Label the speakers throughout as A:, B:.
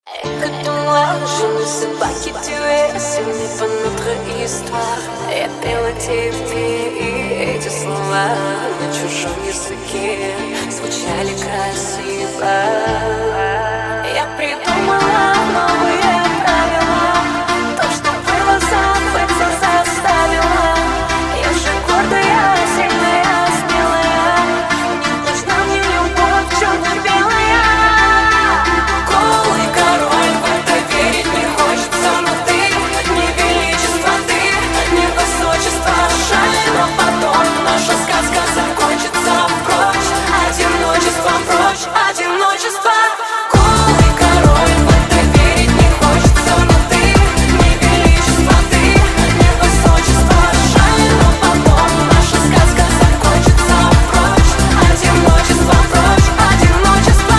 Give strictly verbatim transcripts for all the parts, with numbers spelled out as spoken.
A: Écoute-moi, je ne sais pas qui tu es, ce n'est pas notre histoire. Я пела тебе эти слова на чужом языке, звучали красиво. Я придумала новые правила, то, что было забыться заставила. Я же гордая, сильная, смелая, не нужна мне любовь черно-белая. Голый король, в это верить не хочется, но ты не величество, ты не высочество. Жаль, но потом наша сказка закончится. Прочь, одиночество, прочь, одиночество. Голый король, в это верить не хочется, но ты не величество, ты не высочество. Жаль, но потом наша сказка закончится. Прочь, одиночество, прочь, одиночество.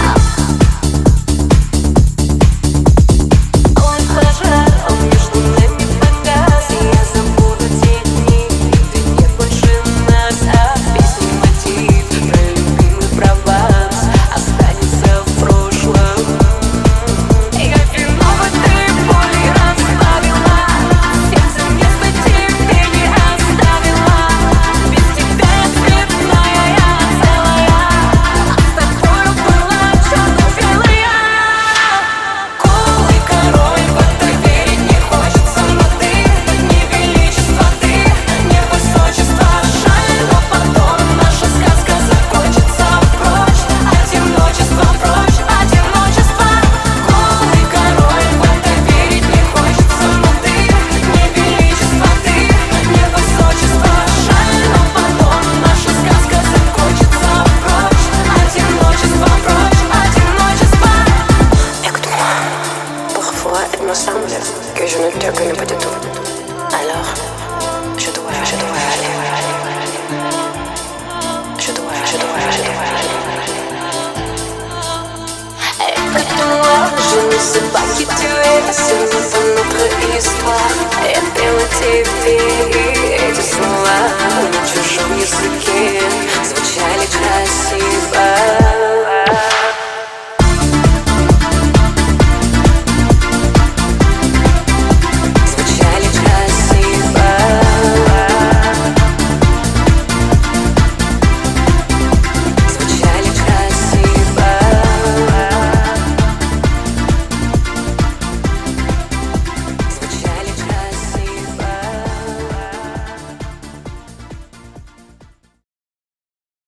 A: Ой, пожар, он между нами погас, и я забуду те дни, где нет больше нас, а в песне мотив про любимый Прованс останется в прошлом. Я виноват, ты боли расставила, сердце место тебе не оставила. Без тебя я цветная, я целая, а с тобою была черно-белая. Голый король, в это верить не хочется, но ты не величество, ты не высочество. Жаль, но потом наша сказка закончится. Прочь, одиночество, прочь, одиночество. Голый король, в это верить не хочется, но ты не величество, ты не высочество. Жаль, но потом наша сказка закончится. Прочь, одиночество, прочь, одиночество. Écoute-moi, parfois il me semble que je ne te connais pas du tout. Alors, je dois, je dois aller. Je dois, je dois aller. Écoute-moi, je ne sais pas qui tu es, ce n'est pas notre histoire. Я пела тебе эти слова на чужом языке, звучали красиво.